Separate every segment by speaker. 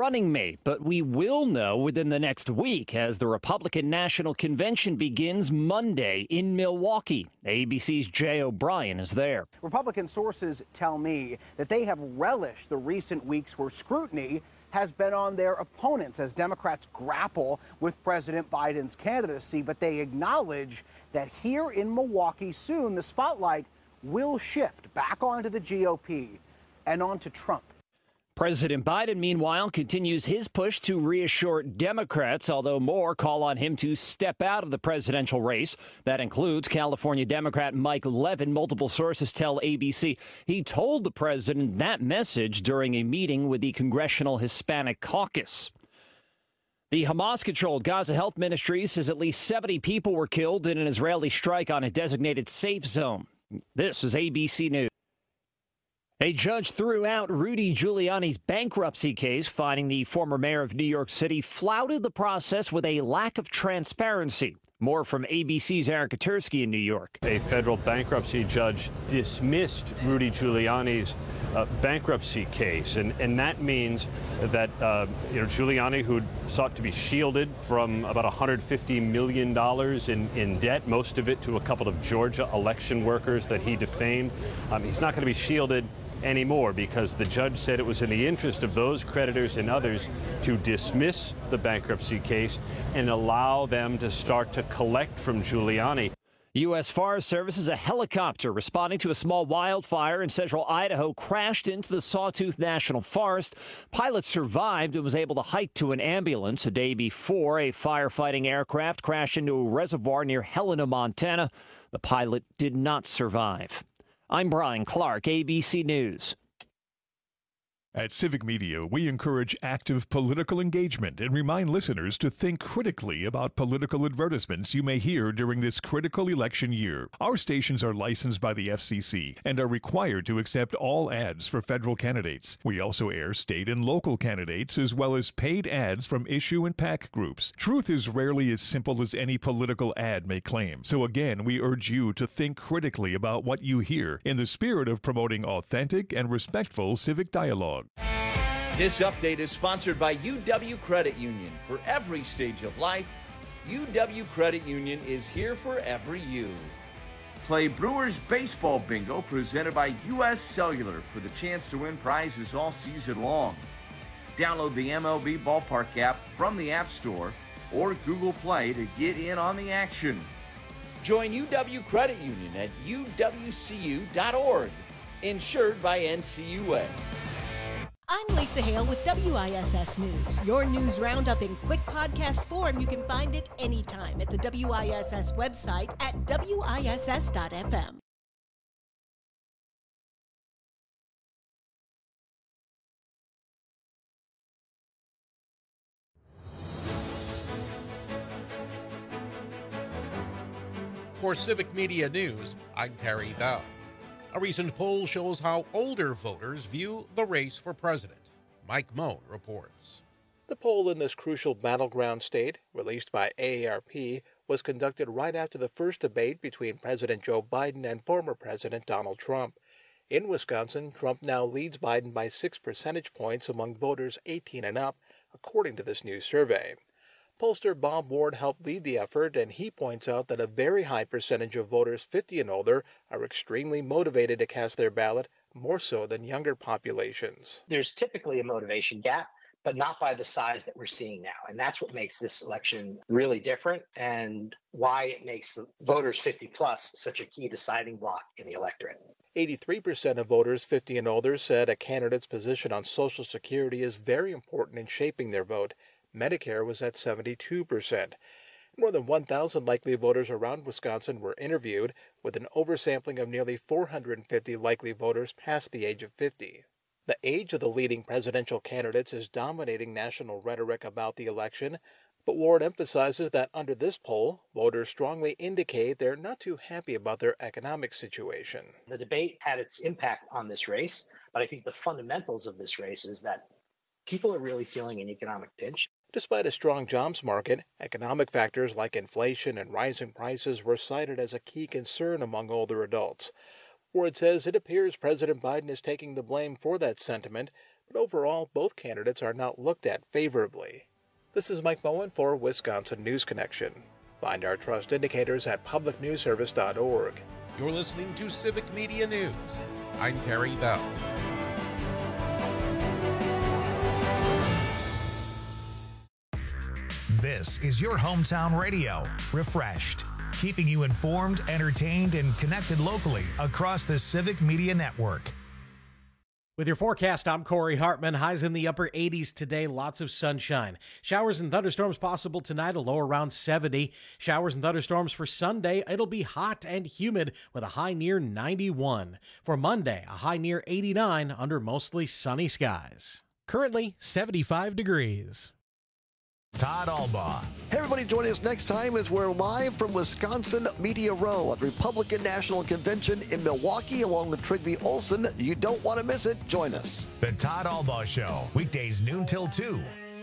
Speaker 1: running mate, but we will know within the next week as the Republican National Convention begins Monday in Milwaukee. ABC's Jay O'Brien is there.
Speaker 2: Republican sources tell me that they have relished the recent weeks where scrutiny has been on their opponents as Democrats grapple with President Biden's candidacy, but they acknowledge that here in Milwaukee soon the spotlight will shift back onto the GOP and onto Trump.
Speaker 1: President Biden, meanwhile, continues his push to reassure Democrats, although more call on him to step out of the presidential race. That includes California Democrat Mike Levin. Multiple sources tell ABC he told the president that message during a meeting with the Congressional Hispanic Caucus. The Hamas-controlled Gaza Health Ministry says at least 70 people were killed in an Israeli strike on a designated safe zone. This is ABC News. A judge threw out Rudy Giuliani's bankruptcy case, finding the former mayor of New York City flouted the process with a lack of transparency. More from ABC's Aaron Katursky in New York.
Speaker 3: A federal bankruptcy judge dismissed Rudy Giuliani's bankruptcy case, and that means that Giuliani, who sought to be shielded from about $150 million in debt, most of it to a couple of Georgia election workers that he defamed, he's not going to be shielded anymore because the judge said it was in the interest of those creditors and others to dismiss the bankruptcy case and allow them to start to collect from Giuliani.
Speaker 1: U.S. Forest Service says a helicopter responding to a small wildfire in central Idaho crashed into the Sawtooth National Forest. Pilot survived and was able to hike to an ambulance. A day before, a firefighting aircraft crashed into a reservoir near Helena, Montana. The pilot did not survive. I'm Brian Clark, ABC News.
Speaker 4: At Civic Media, we encourage active political engagement and remind listeners to think critically about political advertisements you may hear during this critical election year. Our stations are licensed by the FCC and are required to accept all ads for federal candidates. We also air state and local candidates as well as paid ads from issue and PAC groups. Truth is rarely as simple as any political ad may claim. So again, we urge you to think critically about what you hear in the spirit of promoting authentic and respectful civic dialogue.
Speaker 5: This update is sponsored by UW Credit Union. For every stage of life, UW Credit Union is here for every you. Play Brewers Baseball Bingo presented by U.S. Cellular for the chance to win prizes all season long. Download the MLB Ballpark app from the App Store or Google Play to get in on the action. Join UW Credit Union at uwcu.org. Insured by NCUA.
Speaker 6: I'm Lisa Hale with WISS News. Your news roundup in quick podcast form. You can find it anytime at the WISS website at wiss.fm.
Speaker 7: For Civic Media News, I'm Terry Bell. A recent poll shows how older voters view the race for president. Mike Moan reports.
Speaker 8: The poll in this crucial battleground state, released by AARP, was conducted right after the first debate between President Joe Biden and former President Donald Trump. In Wisconsin, Trump now leads Biden by 6 percentage points among voters 18 and up, according to this new survey. Pollster Bob Ward helped lead the effort, and he points out that a very high percentage of voters 50 and older are extremely motivated to cast their ballot, more so than younger populations.
Speaker 9: There's typically a motivation gap, but not by the size that we're seeing now. And that's what makes this election really different and why it makes the voters 50 plus such a key deciding block in the electorate.
Speaker 8: 83% of voters 50 and older said a candidate's position on Social Security is very important in shaping their vote. Medicare was at 72%. More than 1,000 likely voters around Wisconsin were interviewed, with an oversampling of nearly 450 likely voters past the age of 50. The age of the leading presidential candidates is dominating national rhetoric about the election, but Ward emphasizes that under this poll, voters strongly indicate they're not too happy about their economic situation.
Speaker 9: The debate had its impact on this race, but I think the fundamentals of this race is that people are really feeling an economic pinch.
Speaker 8: Despite a strong jobs market, economic factors like inflation and rising prices were cited as a key concern among older adults. Ward says it appears President Biden is taking the blame for that sentiment, but overall, both candidates are not looked at favorably. This is Mike Moen for Wisconsin News Connection. Find our trust indicators at publicnewsservice.org.
Speaker 7: You're listening to Civic Media News. I'm Terry Bell.
Speaker 10: This is your hometown radio, Refreshed, keeping you informed, entertained, and connected locally across the Civic Media Network.
Speaker 11: With your forecast, I'm Corey Hartman. Highs in the upper 80s today, lots of sunshine. Showers and thunderstorms possible tonight, a low around 70. Showers and thunderstorms for Sunday, it'll be hot and humid with a high near 91. For Monday, a high near 89 under mostly sunny skies.
Speaker 12: Currently 75 degrees.
Speaker 10: Todd Albaugh.
Speaker 13: Hey everybody, join us next time as we're live from Wisconsin Media Row at the Republican National Convention in Milwaukee along with Trygve Olsen. You don't want to miss it. Join us.
Speaker 10: The Todd Albaugh Show, weekdays noon till 2.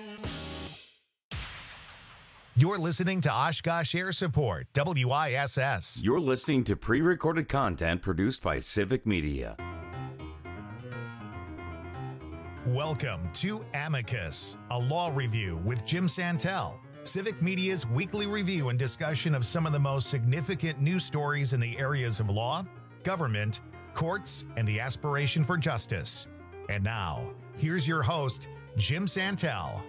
Speaker 10: You're listening to Oshkosh Air Support, WISS.
Speaker 14: You're listening to pre-recorded content produced by Civic Media.
Speaker 10: Welcome to Amicus, a law review with Jim Santel, Civic Media's weekly review and discussion of some of the most significant news stories in the areas of law, government, courts, and the aspiration for justice. And now, here's your host, Jim Santel.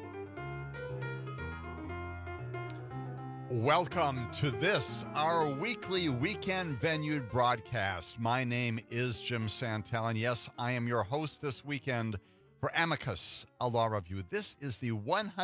Speaker 15: Welcome to this, our weekly weekend-venued broadcast. My name is Jim Santel, and yes, I am your host this weekend for Amicus, a law review. This is the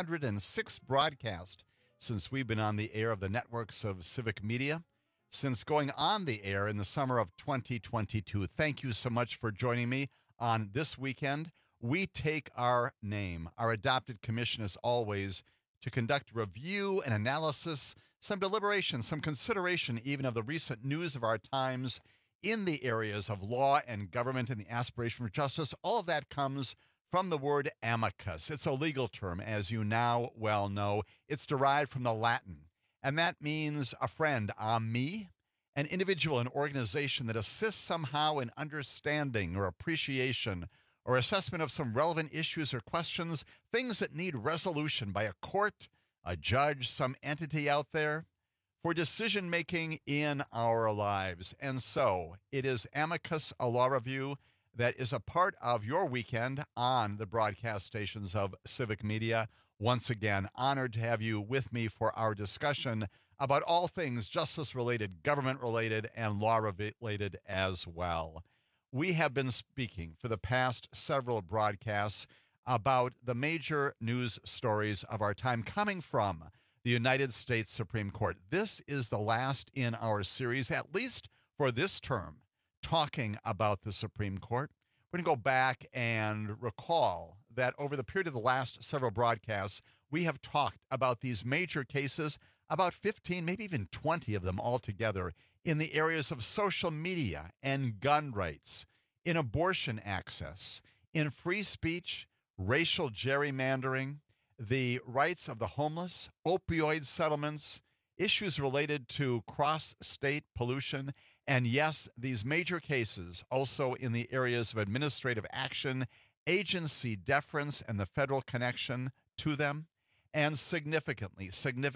Speaker 15: 106th broadcast since we've been on the air of the networks of Civic Media, since going on the air in the summer of 2022. Thank you so much for joining me on this weekend. We take our name, our adopted commission as always, to conduct review and analysis, some deliberation, some consideration even of the recent news of our times in the areas of law and government and the aspiration for justice. All of that comes from the word amicus. It's a legal term, as you now well know. It's derived from the Latin, and that means a friend, ami, an individual, an organization that assists somehow in understanding or appreciation or assessment of some relevant issues or questions, things that need resolution by a court, a judge, some entity out there for decision-making in our lives. And so it is Amicus, a law review that is a part of your weekend on the broadcast stations of Civic Media. Once again, honored to have you with me for our discussion about all things justice-related, government-related, and law-related as well. We have been speaking for the past several broadcasts about the major news stories of our time coming from the United States Supreme Court. This is the last in our series, at least for this term, talking about the Supreme Court. We're going to go back and recall that over the period of the last several broadcasts, we have talked about these major cases, about 15, maybe even 20 of them altogether, in the areas of social media and gun rights, in abortion access, in free speech, racial gerrymandering, the rights of the homeless, opioid settlements, issues related to cross-state pollution, and yes, these major cases also in the areas of administrative action, agency deference, and the federal connection to them, and significantly,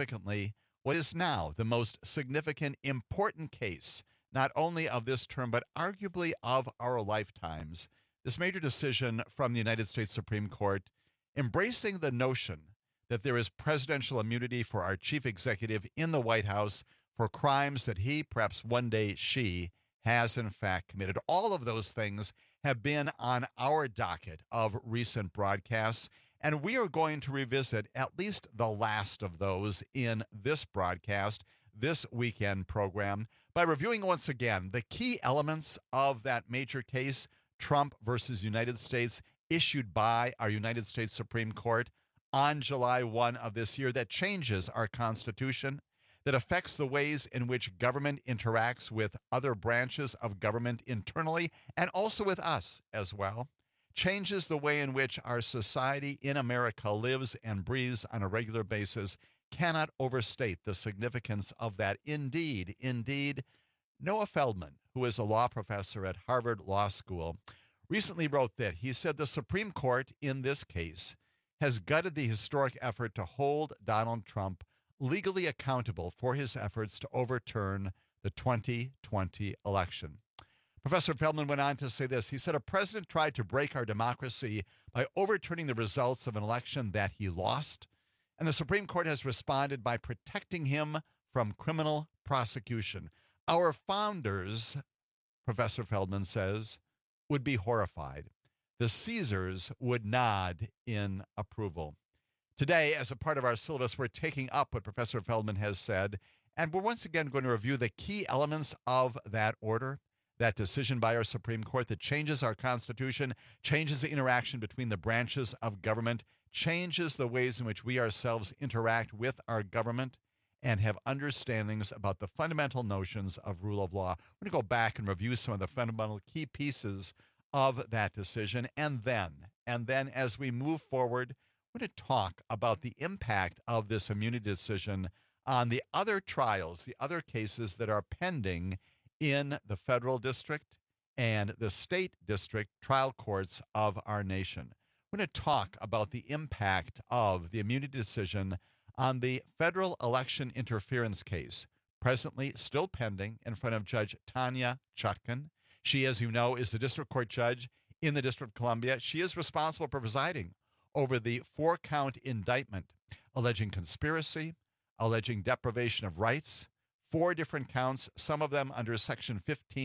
Speaker 15: what is now the most significant, important case, not only of this term, but arguably of our lifetimes, this major decision from the United States Supreme Court embracing the notion that there is presidential immunity for our chief executive in the White House for crimes that he, perhaps one day she, has in fact committed. All of those things have been on our docket of recent broadcasts, and we are going to revisit at least the last of those in this broadcast, this weekend program, by reviewing once again the key elements of that major case, Trump versus United States, issued by our United States Supreme Court on July 1 of this year, that changes our Constitution, that affects the ways in which government interacts with other branches of government internally and also with us as well, changes the way in which our society in America lives and breathes on a regular basis. Cannot overstate the significance of that. Indeed, Noah Feldman, who is a law professor at Harvard Law School, recently wrote that he said the Supreme Court in this case has gutted the historic effort to hold Donald Trump legally accountable for his efforts to overturn the 2020 election. Professor Feldman went on to say this. He said, a president tried to break our democracy by overturning the results of an election that he lost, and the Supreme Court has responded by protecting him from criminal prosecution. Our founders, Professor Feldman says, would be horrified. The Caesars would nod in approval. Today, as a part of our syllabus, we're taking up what Professor Feldman has said, and we're once again going to review the key elements of that order, that decision by our Supreme Court that changes our Constitution, changes the interaction between the branches of government, changes the ways in which we ourselves interact with our government, and have understandings about the fundamental notions of rule of law. We're going to go back and review some of the fundamental key pieces of that decision, and then as we move forward, we're going to talk about the impact of this immunity decision on the other trials, the other cases that are pending in the federal district and the state district trial courts of our nation. We're going to talk about the impact of the immunity decision on the federal election interference case, presently still pending in front of Judge Tanya Chutkan. She, as you know, is the district court judge in the District of Columbia. She is responsible for presiding over the 4-count indictment alleging conspiracy, alleging deprivation of rights, 4 different counts, some of them under Section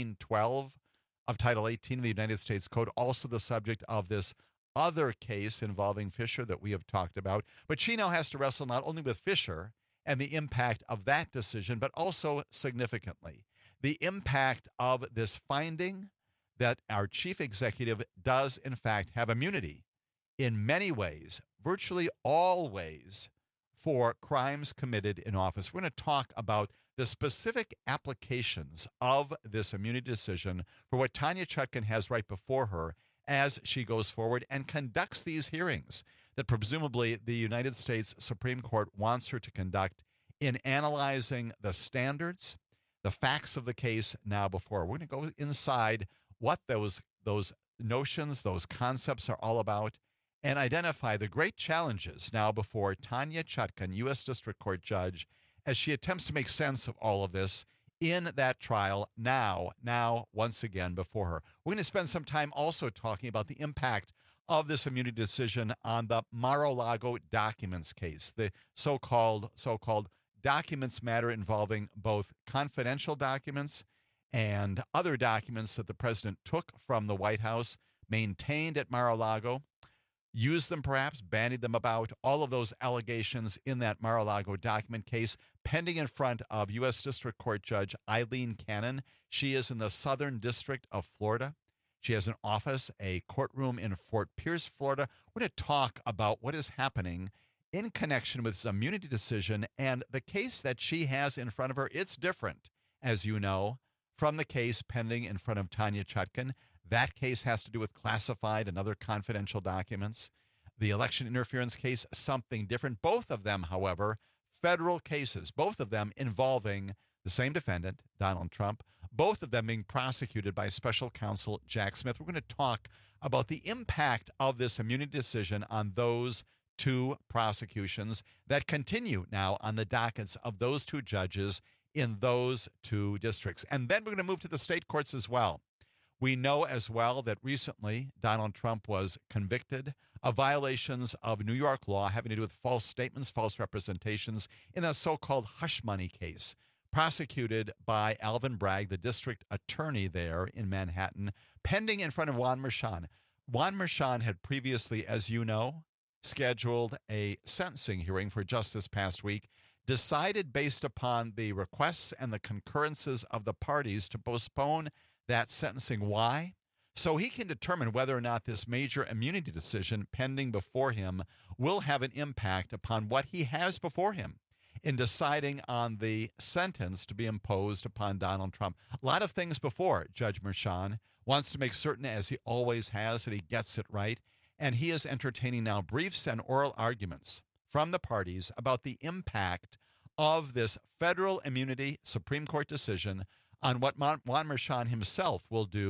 Speaker 15: 1512 of Title 18 of the United States Code, also the subject of this other case involving Fisher that we have talked about. But she now has to wrestle not only with Fisher and the impact of that decision, but also significantly the impact of this finding that our chief executive does, in fact, have immunity in many ways, virtually all ways, for crimes committed in office. We're going to talk about the specific applications of this immunity decision for what Tanya Chutkan has right before her as she goes forward and conducts these hearings that presumably the United States Supreme Court wants her to conduct in analyzing the standards, the facts of the case now before. We're going to go inside what those notions, those concepts are all about, and identify the great challenges now before Tanya Chutkan, U.S. District Court Judge, as she attempts to make sense of all of this in that trial now, once again, before her. We're going to spend some time also talking about the impact of this immunity decision on the Mar-a-Lago documents case, the so-called documents matter involving both confidential documents and other documents that the president took from the White House, maintained at Mar-a-Lago, used them perhaps, bandied them about, all of those allegations in that Mar-a-Lago document case pending in front of U.S. District Court Judge Eileen Cannon. She is in the Southern District of Florida. She has an office, a courtroom in Fort Pierce, Florida. We're going to talk about what is happening in connection with this immunity decision and the case that she has in front of her. It's different, as you know, from the case pending in front of Tanya Chutkan. That case has to do with classified and other confidential documents. The election interference case, something different. Both of them, however, federal cases, both of them involving the same defendant, Donald Trump, both of them being prosecuted by special counsel Jack Smith. We're going to talk about the impact of this immunity decision on those 2 prosecutions that continue now on the dockets of those 2 judges in those 2 districts. And then we're going to move to the state courts as well. We know as well that recently Donald Trump was convicted of violations of New York law having to do with false statements, false representations in a so-called hush money case prosecuted by Alvin Bragg, the district attorney there in Manhattan, pending in front of Juan Merchan. Juan Merchan had previously, as you know, scheduled a sentencing hearing for just this past week, decided based upon the requests and the concurrences of the parties to postpone that sentencing. Why? So he can determine whether or not this major immunity decision pending before him will have an impact upon what he has before him in deciding on the sentence to be imposed upon Donald Trump. A lot of things before Judge Merchan wants to make certain, as he always has, that he gets it right. And he is entertaining now briefs and oral arguments from the parties about the impact of this federal immunity Supreme Court decision on what Juan Merchan himself will do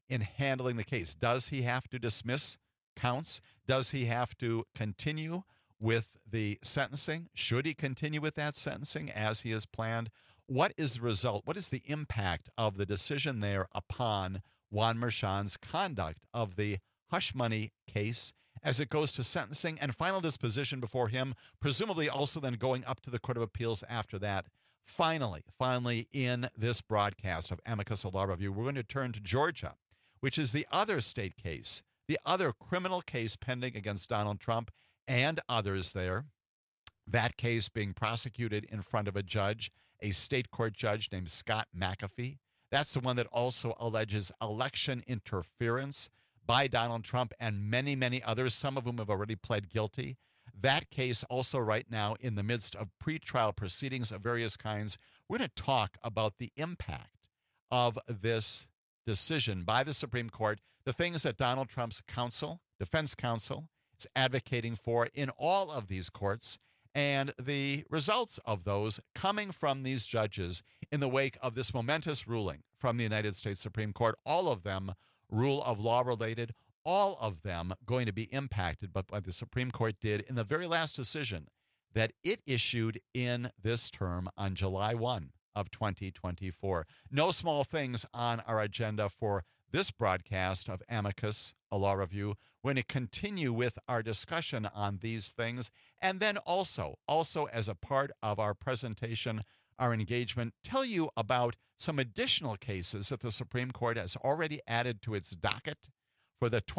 Speaker 15: in handling the case. Does he have to dismiss counts? Does he have to continue with the sentencing? Should he continue with that sentencing as he has planned? What is the result? What is the impact of the decision there upon Juan Merchan's conduct of the hush money case as it goes to sentencing and final disposition before him, presumably also then going up to the Court of Appeals after that? Finally, in this broadcast of Amicus Law Review, we're going to turn to Georgia, which is the other state case, the other criminal case pending against Donald Trump and others there. That case being prosecuted in front of a judge, a state court judge named Scott McAfee. That's the one that also alleges election interference by Donald Trump and many, many others, some of whom have already pled guilty. That case also right now in the midst of pretrial proceedings of various kinds. We're going to talk about the impact of this decision by the Supreme Court, the things that Donald Trump's counsel, defense counsel, is advocating for in all of these courts, and the results of those coming from these judges in the wake of this momentous ruling from the United States Supreme Court, all of them rule of law related, all of them going to be impacted by what the Supreme Court did in the very last decision that it issued in this term on July 1 of 2024. No small things on our agenda for this broadcast of Amicus, a Law Review. We're going to continue with our discussion on these things, and then also as a part of our presentation, our engagement, tell you about some additional cases that the Supreme Court has already added to its docket for the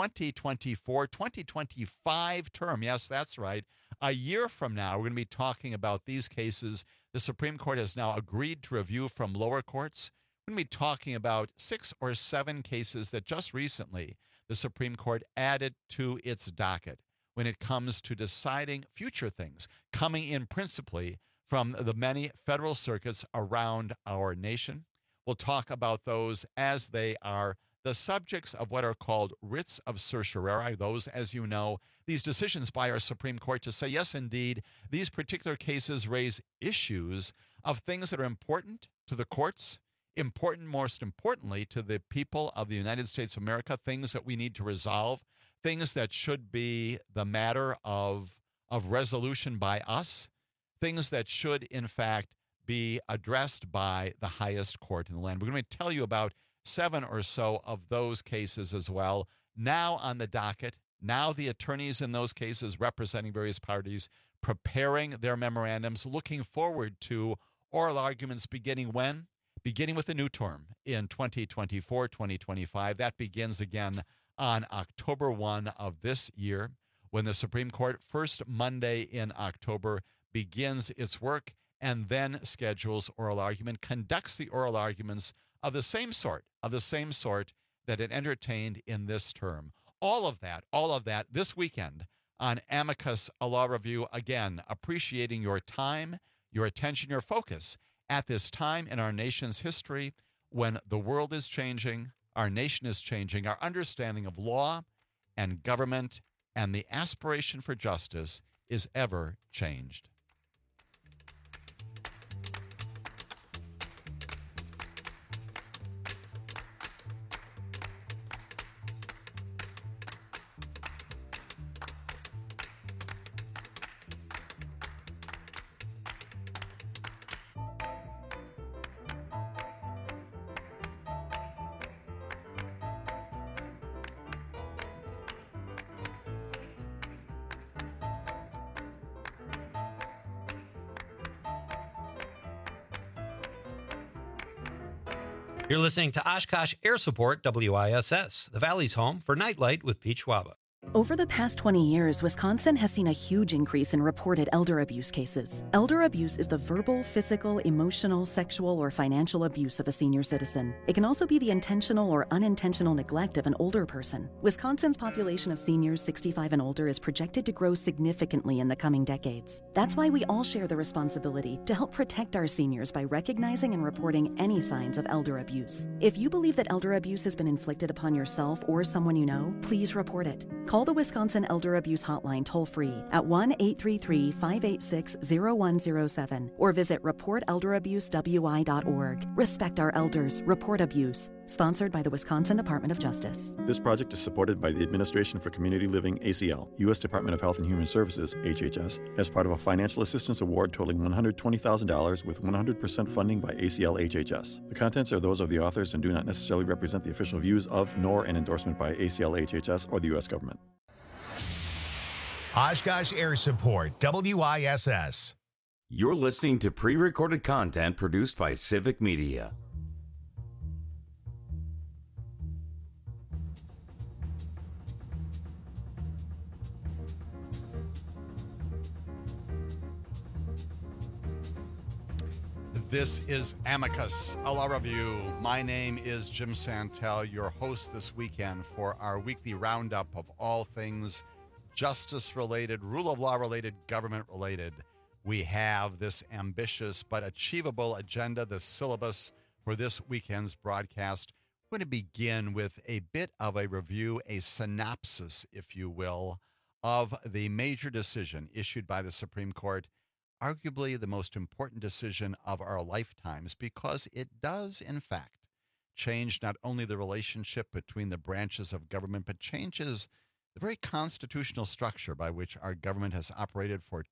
Speaker 15: 2024-2025 term. Yes, that's right. A year from now, we're going to be talking about these cases the Supreme Court has now agreed to review from lower courts. We're going to be talking about 6 or 7 cases that just recently the Supreme Court added to its docket when it comes to deciding future things, coming in principally from the many federal circuits around our nation. We'll talk about those as they are the subjects of what are called writs of certiorari. Those, as you know, these decisions by our Supreme Court to say, yes, indeed, these particular cases raise issues of things that are important to the courts, important, most importantly, to the people of the United States of America, things that we need to resolve, things that should be the matter of resolution by us, things that should, in fact, be addressed by the highest court in the land. We're going to tell you about 7 or so of those cases as well. Now on the docket, now the attorneys in those cases representing various parties, preparing their memorandums, looking forward to oral arguments beginning when? Beginning with the new term in 2024, 2025. That begins again on October 1 of this year, when the Supreme Court, first Monday in October, begins its work and then schedules oral argument, conducts the oral arguments of the same sort that it entertained in this term. All of that this weekend on Amicus, a Law Review. Again, appreciating your time, your attention, your focus at this time in our nation's history when the world is changing, our nation is changing, our understanding of law and government and the aspiration for justice is ever changed.
Speaker 16: You're listening to Oshkosh Air Support WISS, the Valley's home for Nightlight with Pete Schwaba.
Speaker 17: Over the past 20 years, Wisconsin has seen a huge increase in reported elder abuse cases. Elder abuse is the verbal, physical, emotional, sexual, or financial abuse of a senior citizen. It can also be the intentional or unintentional neglect of an older person. Wisconsin's population of seniors 65 and older is projected to grow significantly in the coming decades. That's why we all share the responsibility to help protect our seniors by recognizing and reporting any signs of elder abuse. If you believe that elder abuse has been inflicted upon yourself or someone you know, please report it. Call the Wisconsin Elder Abuse Hotline toll-free at 1-833-586-0107 or visit reportelderabusewI.org. Respect our elders. Report abuse. Sponsored by the Wisconsin Department of Justice.
Speaker 18: This project is supported by the Administration for Community Living, ACL, U.S. Department of Health and Human Services, HHS, as part of a financial assistance award totaling $120,000 with 100% funding by ACL HHS. The contents are those of the authors and do not necessarily represent the official views of, nor an endorsement by ACL HHS or the U.S. government.
Speaker 10: Oshkosh Air Support, WISS.
Speaker 14: You're listening to pre-recorded content produced by Civic Media.
Speaker 15: This is Amicus, a law review. My name is Jim Santel, your host this weekend for our weekly roundup of all things justice-related, rule of law-related, government-related. We have this ambitious but achievable agenda, the syllabus for this weekend's broadcast. We're going to begin with a bit of a review, a synopsis, if you will, of the major decision issued by the Supreme Court, arguably the most important decision of our lifetimes, because it does, in fact, change not only the relationship between the branches of government, but changes the very constitutional structure by which our government has operated for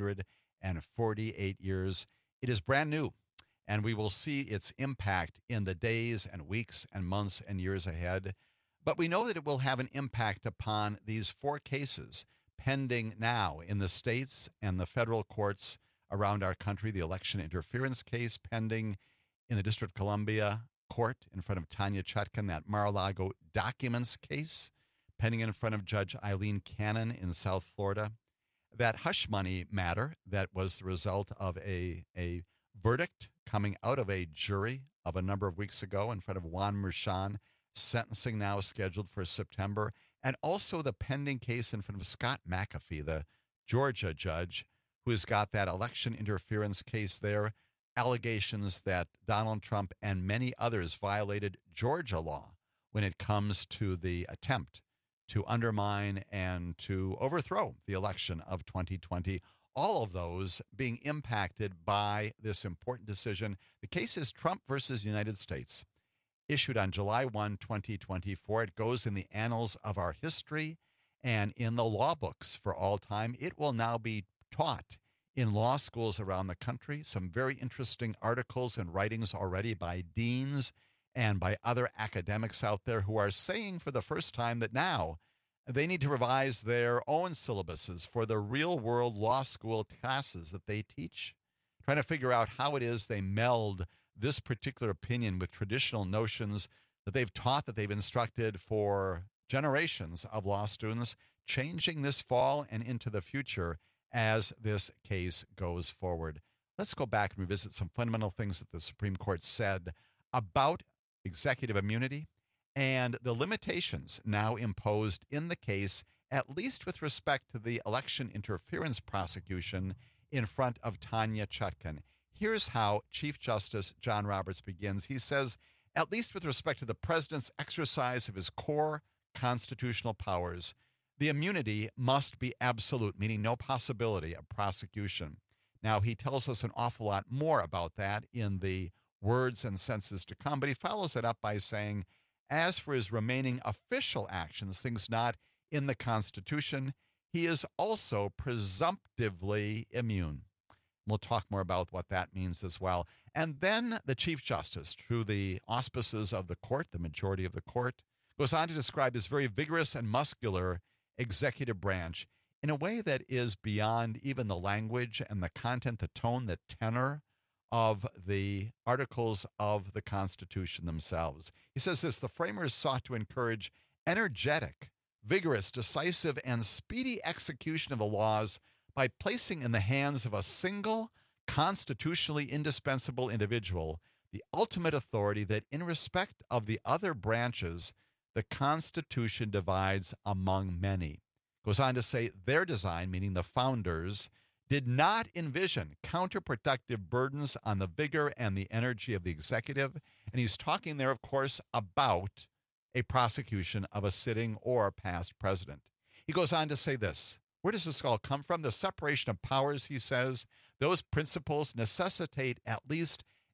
Speaker 15: 248 years. It is brand new, and we will see its impact in the days and weeks and months and years ahead. But we know that it will have an impact upon these four cases pending now in the states and the federal courts around our country. The election interference case pending in the District of Columbia court in front of Tanya Chutkan, that Mar-a-Lago documents case pending in front of Judge Eileen Cannon in South Florida, that hush money matter that was the result of a verdict coming out of a jury of a number of weeks ago in front of Juan Merchan, sentencing now scheduled for September, and also the pending case in front of Scott McAfee, the Georgia judge, who has got that election interference case there, allegations that Donald Trump and many others violated Georgia law when it comes to the attempt to undermine and to overthrow the election of 2020. All of those being impacted by this important decision. The case is Trump versus United States, issued on July 1, 2024. It goes in the annals of our history and in the law books for all time. It will now be taught in law schools around the country. Some very interesting articles and writings already by deans and by other academics out there who are saying for the first time that now they need to revise their own syllabuses for the real-world law school classes that they teach, trying to figure out how it is they meld this particular opinion with traditional notions that they've taught, that they've instructed for generations of law students, changing this fall and into the future as this case goes forward. Let's go back and revisit some fundamental things that the Supreme Court said about executive immunity and the limitations now imposed in the case, at least with respect to the election interference prosecution in front of Tanya Chutkan. Here's how Chief Justice John Roberts begins. He says, at least with respect to the president's exercise of his core constitutional powers, the immunity must be absolute, meaning no possibility of prosecution. Now, he tells us an awful lot more about that in the words and sentences to come, but he follows it up by saying, as for his remaining official actions, things not in the Constitution, he is also presumptively immune. We'll talk more about what that means as well. And then the Chief Justice, through the auspices of the court, the majority of the court, goes on to describe this very vigorous and muscular executive branch in a way that is beyond even the language and the content, the tone, the tenor of the articles of the Constitution themselves. He says this, the framers sought to encourage energetic, vigorous, decisive, and speedy execution of the laws by placing in the hands of a single, constitutionally indispensable individual the ultimate authority that in respect of the other branches, the Constitution divides among many. Goes on to say their design, meaning the founders, did not envision counterproductive burdens on the vigor and the energy of the executive. And he's talking there, of course, about a prosecution of a sitting or past president. He goes on to say this. Where does this all come from? The separation of powers, he says, those principles necessitate at least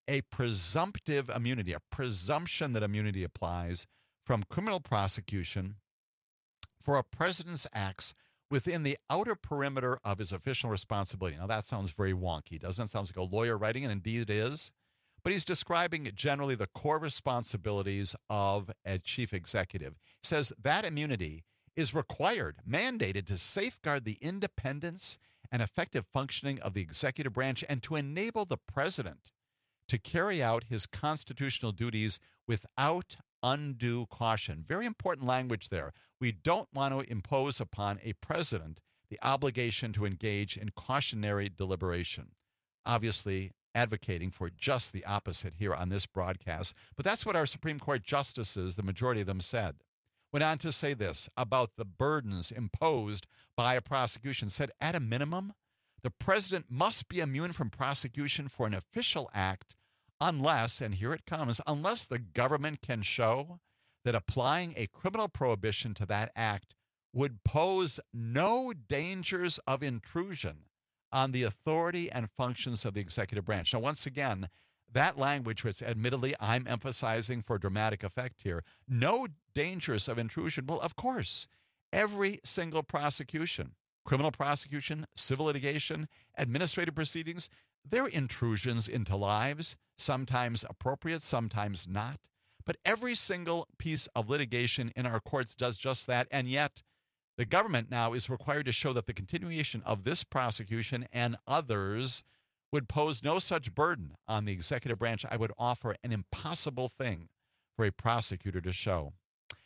Speaker 15: a presumptive immunity, a presumption that immunity applies from criminal prosecution for a president's acts within the outer perimeter of his official responsibility. Now, that sounds very wonky, doesn't it? Sounds like a lawyer writing, and indeed it is. But he's describing generally the core responsibilities of a chief executive. He says that immunity is required, mandated to safeguard the independence and effective functioning of the executive branch and to enable the president to carry out his constitutional duties without undue caution. Very important language there. We don't want to impose upon a president the obligation to engage in cautionary deliberation. Obviously, advocating for just the opposite here on this broadcast. But that's what our Supreme Court justices, the majority of them, said. Went on to say this about the burdens imposed by a prosecution. Said, at a minimum, the president must be immune from prosecution for an official act unless, and here it comes, unless the government can show that applying a criminal prohibition to that act would pose no dangers of intrusion on the authority and functions of the executive branch. Now, once again, that language, which admittedly I'm emphasizing for dramatic effect here, no dangers of intrusion. Well, of course, every single prosecution, criminal prosecution, civil litigation, administrative proceedings, they're intrusions into lives, sometimes appropriate, sometimes not. But every single piece of litigation in our courts does just that, and yet the government now is required to show that the continuation of this prosecution and others would pose no such burden on the executive branch. I would offer an impossible thing for a prosecutor to show.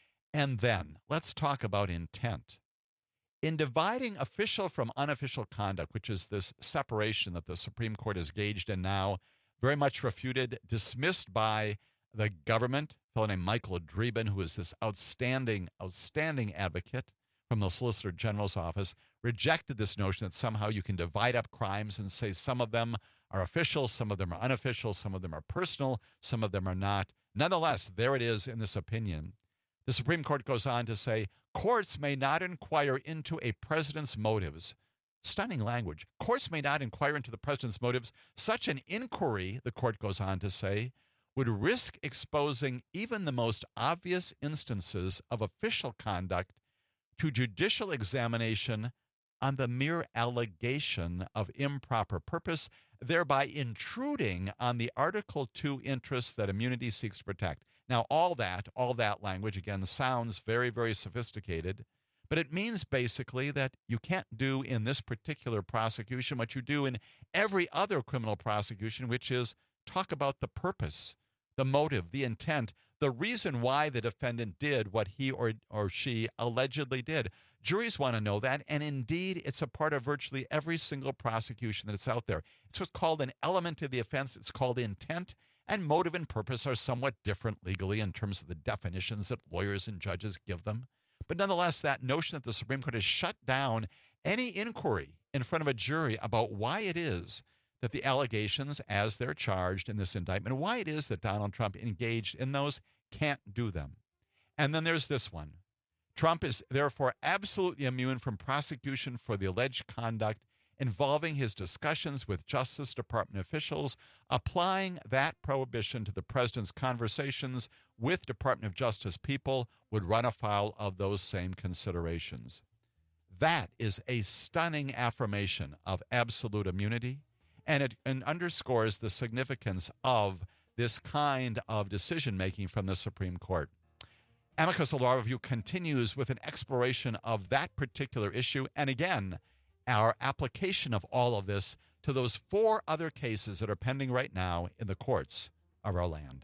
Speaker 15: And then let's talk about intent. In dividing official from unofficial conduct, which is this separation that the Supreme Court is engaged in now, very much refuted, dismissed by the government, a fellow named Michael Dreeben, who is this outstanding advocate from the Solicitor General's office, rejected this notion that somehow you can divide up crimes and say some of them are official, some of them are unofficial, some of them are personal, some of them are not. Nonetheless, there it is in this opinion. The Supreme Court goes on to say, courts may not inquire into a president's motives. Stunning language. Courts may not inquire into the president's motives. Such an inquiry, the court goes on to say, would risk exposing even the most obvious instances of official conduct to judicial examination on the mere allegation of improper purpose, thereby intruding on the Article 2 interests that immunity seeks to protect. Now, all that language, again, sounds very, very sophisticated, but it means basically that you can't do in this particular prosecution what you do in every other criminal prosecution, which is talk about the purpose, the motive, the intent, the reason why the defendant did what he or she allegedly did. Juries want to know that, and indeed, it's a part of virtually every single prosecution that's out there. It's what's called an element of the offense. It's called intent, and motive and purpose are somewhat different legally in terms of the definitions that lawyers and judges give them. But nonetheless, that notion that the Supreme Court has shut down any inquiry in front of a jury about why it is that the allegations, as they're charged in this indictment, why it is that Donald Trump engaged in those, can't do them. And then there's this one. Trump is therefore absolutely immune from prosecution for the alleged conduct involving his discussions with Justice Department officials, applying that prohibition to the president's conversations with Department of Justice people would run afoul of those same considerations. That is a stunning affirmation of absolute immunity, and it underscores the significance of this kind of decision-making from the Supreme Court. Amicus Law Review continues with an exploration of that particular issue, and again, our application of all of this to those 4 other cases that are pending right now in the courts of our land.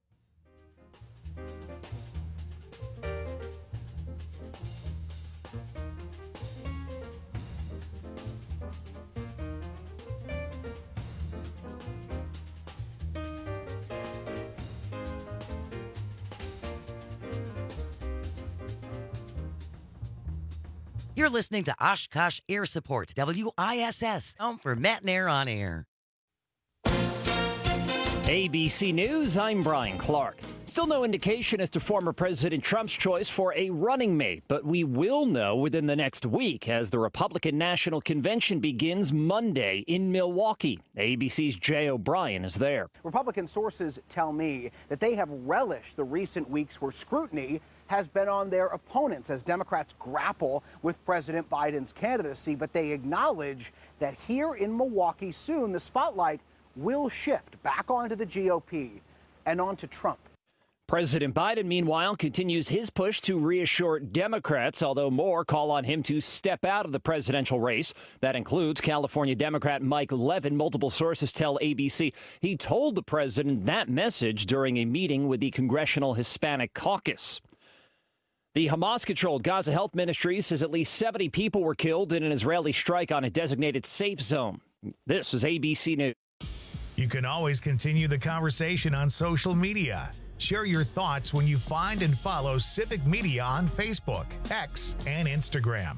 Speaker 19: You're listening to Oshkosh Air Support, WISS, home for Matt and Air on Air.
Speaker 1: ABC News, I'm Brian Clark. Still no indication as to former President Trump's choice for a running mate, but we will know within the next week as the Republican National Convention begins Monday in Milwaukee. ABC's Jay O'Brien is there.
Speaker 2: Republican sources tell me that they have relished the recent weeks where scrutiny has been on their opponents as Democrats grapple with President Biden's candidacy, but they acknowledge that here in Milwaukee soon the spotlight will shift back onto the GOP and onto Trump.
Speaker 1: President Biden, meanwhile, continues his push to reassure Democrats, although more call on him to step out of the presidential race. That includes California Democrat Mike Levin. Multiple sources tell ABC he told the president that message during a meeting with the Congressional Hispanic Caucus. The Hamas-controlled Gaza Health Ministry says at least 70 people were killed in an Israeli strike on a designated safe zone. This is ABC News.
Speaker 10: You can always continue the conversation on social media. Share your thoughts when you find and follow Civic Media on Facebook, X, and Instagram.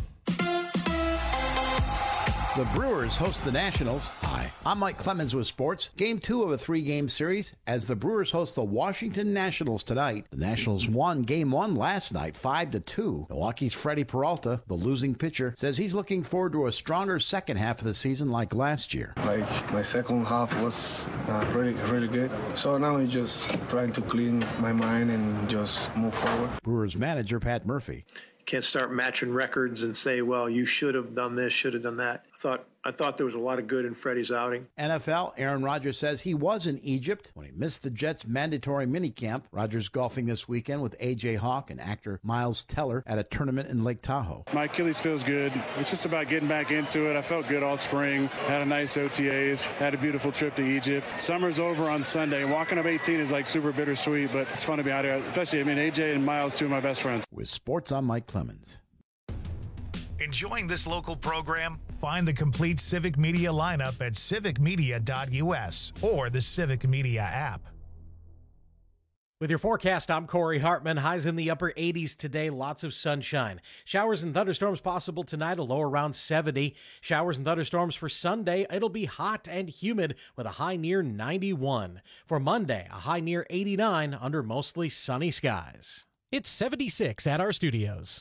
Speaker 20: The Brewers host the Nationals. Hi, I'm Mike Clemens with sports. Game 2 of a 3-game series as the Brewers host the Washington Nationals tonight. The Nationals won Game 1 last night, 5-2. Milwaukee's Freddie Peralta, the losing pitcher, says he's looking forward to a stronger second half of the season like last year.
Speaker 21: My second half was really good. So now I'm just trying to clean my mind and just move forward.
Speaker 20: Brewers manager Pat Murphy.
Speaker 22: Can't start matching records and say, well, you should have done this, should have done that. I thought there was a lot of good in Freddie's outing.
Speaker 20: NFL, Aaron Rodgers says he was in Egypt when he missed the Jets' mandatory minicamp. Rodgers golfing this weekend with A.J. Hawk and actor Miles Teller at a tournament in Lake Tahoe.
Speaker 23: My Achilles feels good. It's just about getting back into it. I felt good all spring. Had a nice OTAs. Had a beautiful trip to Egypt. Summer's over on Sunday. Walking up 18 is like super bittersweet, but it's fun to be out here. Especially, A.J. and Miles, two of my best friends.
Speaker 20: With sports, I'm Mike Clemens.
Speaker 10: Enjoying this local program? Find the complete Civic Media lineup at civicmedia.us or the Civic Media app.
Speaker 11: With your forecast, I'm Corey Hartman. Highs in the upper 80s today, lots of sunshine. Showers and thunderstorms possible tonight, a low around 70. Showers and thunderstorms for Sunday, it'll be hot and humid with a high near 91. For Monday, a high near 89 under mostly sunny skies.
Speaker 12: It's 76 at our studios.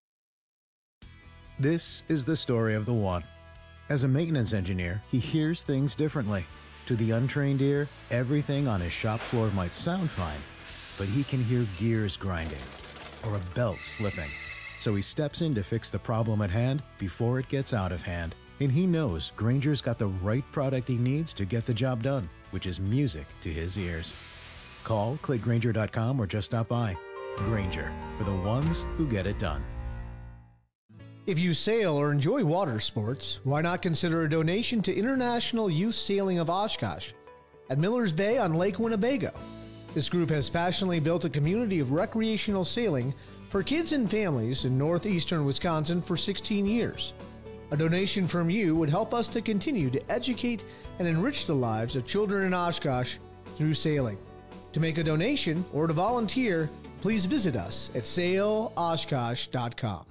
Speaker 24: This is the story of the one. As a maintenance engineer, he hears things differently. To the untrained ear, everything on his shop floor might sound fine, but he can hear gears grinding or a belt slipping. So he steps in to fix the problem at hand before it gets out of hand. And he knows Grainger's got the right product he needs to get the job done, which is music to his ears. Call, click Grainger.com, or just stop by. Grainger, for the ones who get it done.
Speaker 25: If you sail or enjoy water sports, why not consider a donation to International Youth Sailing of Oshkosh at Miller's Bay on Lake Winnebago. This group has passionately built a community of recreational sailing for kids and families in northeastern Wisconsin for 16 years. A donation from you would help us to continue to educate and enrich the lives of children in Oshkosh through sailing. To make a donation or to volunteer, please visit us at sailoshkosh.com.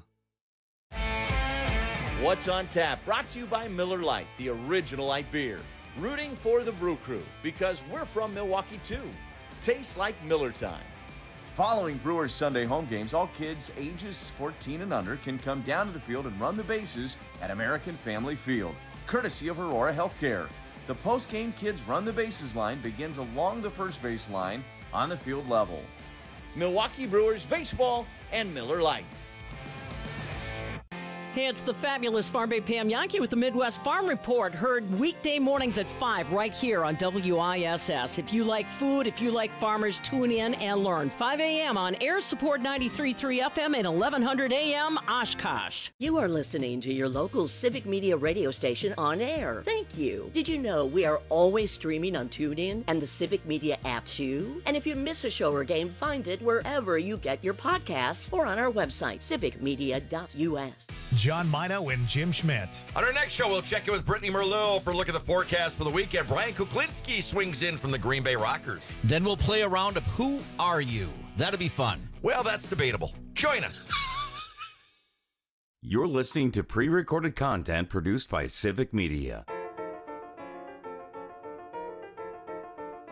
Speaker 5: What's on Tap, brought to you by Miller Lite, the original light beer. Rooting for the Brew Crew, because we're from Milwaukee too. Tastes like Miller time. Following Brewers Sunday home games, all kids ages 14 and under can come down to the field and run the bases at American Family Field, courtesy of Aurora Healthcare. The post-game Kids Run the Bases line begins along the first base line on the field level. Milwaukee Brewers baseball and Miller Lite.
Speaker 26: Hey, it's the fabulous Farm Bay Pam Yankee with the Midwest Farm Report, heard weekday mornings at 5 right here on WISS. If you like food, if you like farmers, tune in and learn. 5 a.m. on Air Support 93.3 FM and 1100 a.m. Oshkosh.
Speaker 27: You are listening to your local Civic Media radio station on air. Thank you. Did you know we are always streaming on TuneIn and the Civic Media app too? And if you miss a show or game, find it wherever you get your podcasts or on our website, civicmedia.us.
Speaker 10: John Mino and Jim Schmidt.
Speaker 28: On our next show, we'll check in with Brittany Merlot for a look at the forecast for the weekend. Brian Kuklinski swings in from the Green Bay Rockers.
Speaker 29: Then we'll play a round of Who Are You? That'll be fun.
Speaker 28: Well, that's debatable. Join us.
Speaker 14: You're listening to pre-recorded content produced by Civic Media.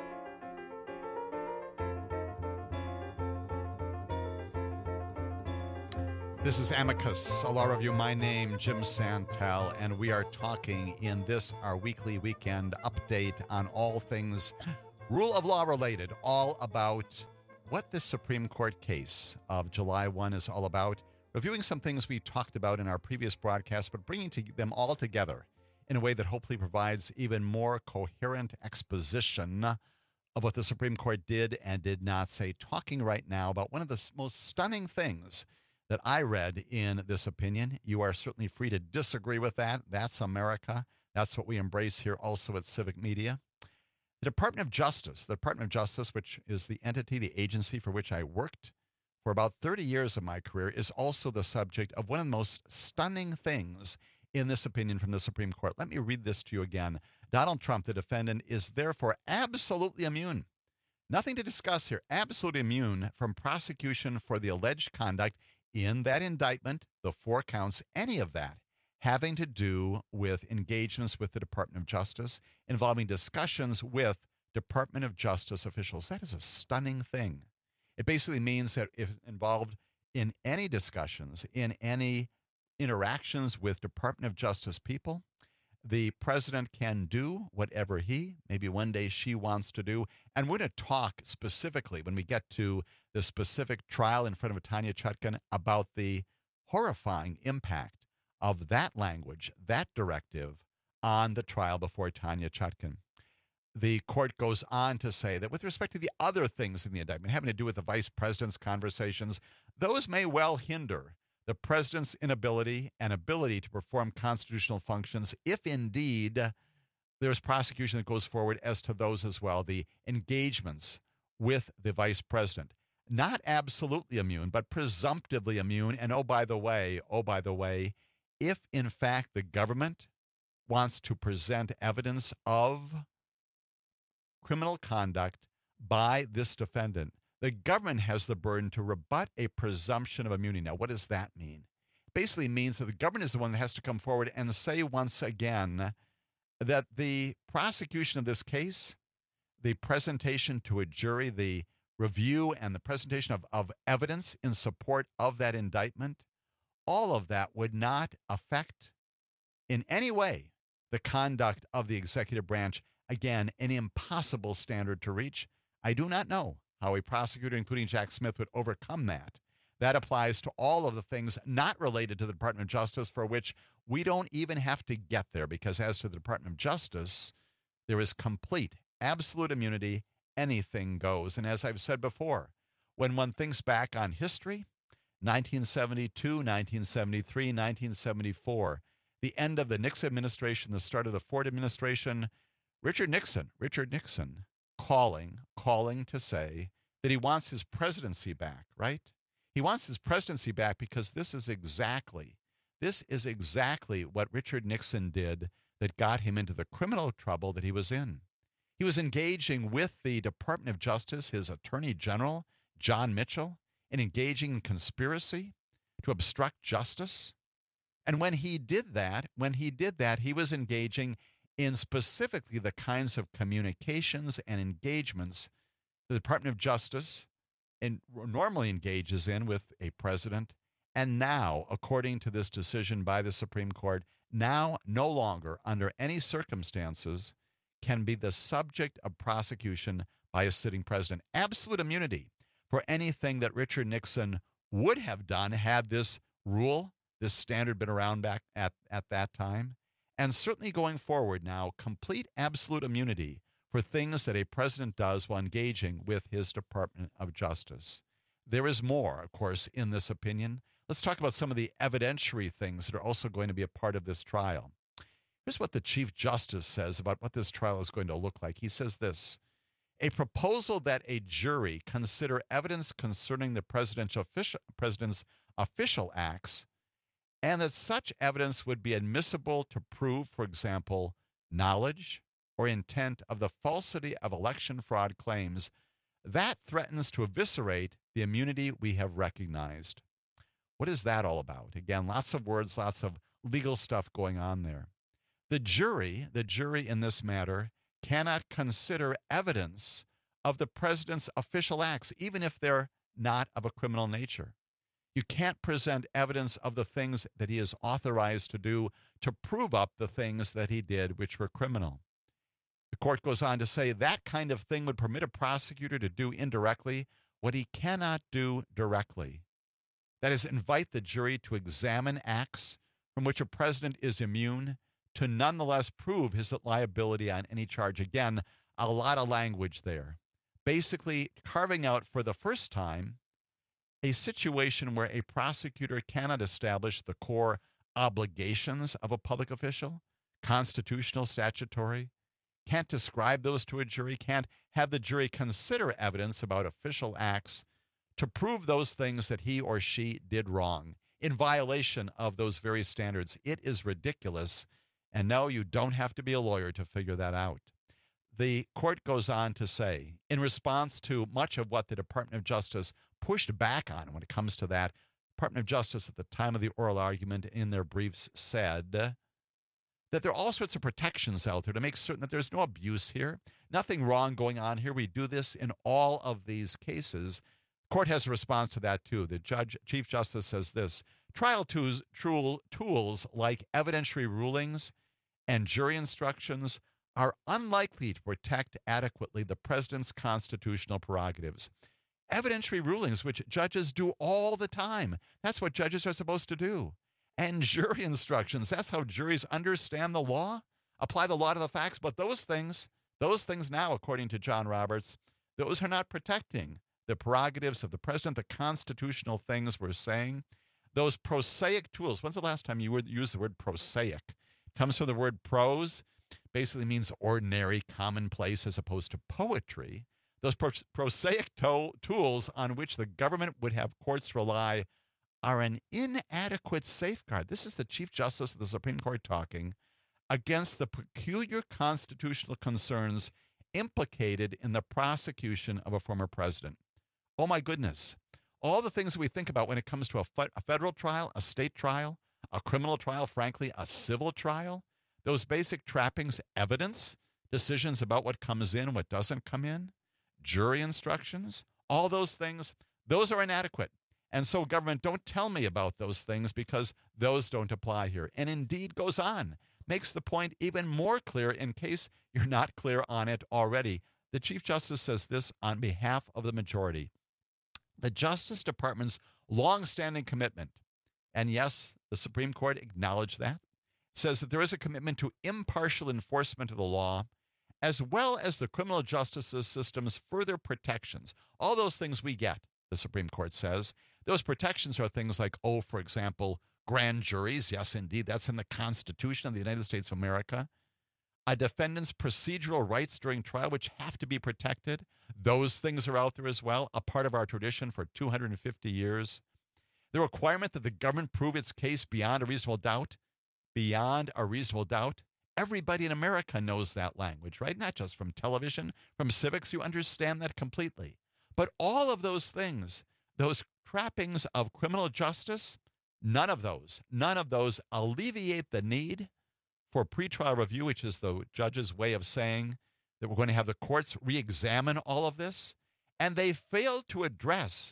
Speaker 15: This is Amicus, a law review. My name, Jim Santel, and we are talking in this, our weekly weekend update on all things rule of law related, all about what the Supreme Court case of July 1 is all about, reviewing some things we talked about in our previous broadcast, but bringing them all together in a way that hopefully provides even more coherent exposition of what the Supreme Court did and did not say. Talking right now about one of the most stunning things that I read in this opinion. You are certainly free to disagree with that. That's America. That's what we embrace here also at Civic Media. The Department of Justice, which is the entity, the agency for which I worked for about 30 years of my career, is also the subject of one of the most stunning things in this opinion from the Supreme Court. Let me read this to you again. Donald Trump, the defendant, is therefore absolutely immune. Nothing to discuss here. Absolutely immune from prosecution for the alleged conduct in that indictment, the 4 counts, any of that having to do with engagements with the Department of Justice, involving discussions with Department of Justice officials. That is a stunning thing. It basically means that if involved in any discussions, in any interactions with Department of Justice people, the president can do whatever he, maybe one day she wants to do. And we're going to talk specifically when we get to the specific trial in front of Tanya Chutkan about the horrifying impact of that language, that directive on the trial before Tanya Chutkan. The court goes on to say that with respect to the other things in the indictment having to do with the vice president's conversations, those may well hinder the president's inability and ability to perform constitutional functions if indeed there's prosecution that goes forward as to those as well, the engagements with the vice president. Not absolutely immune, but presumptively immune. And oh, by the way, if in fact the government wants to present evidence of criminal conduct by this defendant, the government has the burden to rebut a presumption of immunity. Now, what does that mean? It basically means that the government is the one that has to come forward and say once again that the prosecution of this case, the presentation to a jury, the review and the presentation of evidence in support of that indictment, all of that would not affect in any way the conduct of the executive branch. Again, an impossible standard to reach. I do not know how a prosecutor, including Jack Smith, would overcome that. That applies to all of the things not related to the Department of Justice, for which we don't even have to get there, because as to the Department of Justice, there is complete, absolute immunity. Anything goes. And as I've said before, when one thinks back on history, 1972, 1973, 1974, the end of the Nixon administration, the start of the Ford administration, Richard Nixon calling to say that he wants his presidency back, right? He wants his presidency back because this is exactly what Richard Nixon did that got him into the criminal trouble that he was in. He was engaging with the Department of Justice, his Attorney General, John Mitchell, in engaging in conspiracy to obstruct justice. And when he did that, he was engaging in specifically the kinds of communications and engagements the Department of Justice normally engages in with a president. And now, according to this decision by the Supreme Court, now no longer under any circumstances can be the subject of prosecution by a sitting president. Absolute immunity for anything that Richard Nixon would have done had this rule, this standard been around back at that time. And certainly going forward now, complete absolute immunity for things that a president does while engaging with his Department of Justice. There is more, of course, in this opinion. Let's talk about some of the evidentiary things that are also going to be a part of this trial. Here's what the Chief Justice says about what this trial is going to look like. He says this: a proposal that a jury consider evidence concerning the president's official acts, and that such evidence would be admissible to prove, for example, knowledge or intent of the falsity of election fraud claims, that threatens to eviscerate the immunity we have recognized. What is that all about? Again, lots of words, lots of legal stuff going on there. The jury in this matter cannot consider evidence of the president's official acts, even if they're not of a criminal nature. You can't present evidence of the things that he is authorized to do to prove up the things that he did, which were criminal. The court goes on to say that kind of thing would permit a prosecutor to do indirectly what he cannot do directly. That is, invite the jury to examine acts from which a president is immune to nonetheless prove his liability on any charge. Again, a lot of language there. Basically carving out for the first time a situation where a prosecutor cannot establish the core obligations of a public official, constitutional, statutory, can't describe those to a jury, can't have the jury consider evidence about official acts to prove those things that he or she did wrong in violation of those very standards. It is ridiculous. And no, you don't have to be a lawyer to figure that out. The court goes on to say, in response to much of what the Department of Justice pushed back on when it comes to that, Department of Justice at the time of the oral argument in their briefs said that there are all sorts of protections out there to make certain that there's no abuse here, nothing wrong going on here. We do this in all of these cases. Court has a response to that too. The Chief Justice says this: trial tools like evidentiary rulings and jury instructions are unlikely to protect adequately the president's constitutional prerogatives. Evidentiary rulings, which judges do all the time. That's what judges are supposed to do. And jury instructions, that's how juries understand the law, apply the law to the facts. But those things now, according to John Roberts, those are not protecting the prerogatives of the president, the constitutional things we're saying. Those prosaic tools, when's the last time you would use the word prosaic? It comes from the word prose, basically means ordinary, commonplace, as opposed to poetry. Those prosaic tools on which the government would have courts rely are an inadequate safeguard. This is the Chief Justice of the Supreme Court talking against the peculiar constitutional concerns implicated in the prosecution of a former president. Oh my goodness. All the things we think about when it comes to a federal trial, a state trial, a criminal trial, frankly, a civil trial, those basic trappings, evidence, decisions about what comes in, what doesn't come in, jury instructions, all those things, those are inadequate. And so government, don't tell me about those things because those don't apply here. And indeed goes on, makes the point even more clear in case you're not clear on it already. The Chief Justice says this on behalf of the majority. The Justice Department's longstanding commitment, and yes, the Supreme Court acknowledged that, says that there is a commitment to impartial enforcement of the law, as well as the criminal justice system's further protections. All those things we get, the Supreme Court says. Those protections are things like, for example, grand juries. Yes, indeed, that's in the Constitution of the United States of America. A defendant's procedural rights during trial, which have to be protected. Those things are out there as well, a part of our tradition for 250 years. The requirement that the government prove its case beyond a reasonable doubt. Beyond a reasonable doubt. Everybody in America knows that language, right? Not just from television, from civics. You understand that completely. But all of those things, those trappings of criminal justice, none of those alleviate the need for pretrial review, which is the judge's way of saying that we're going to have the courts re-examine all of this. And they failed to address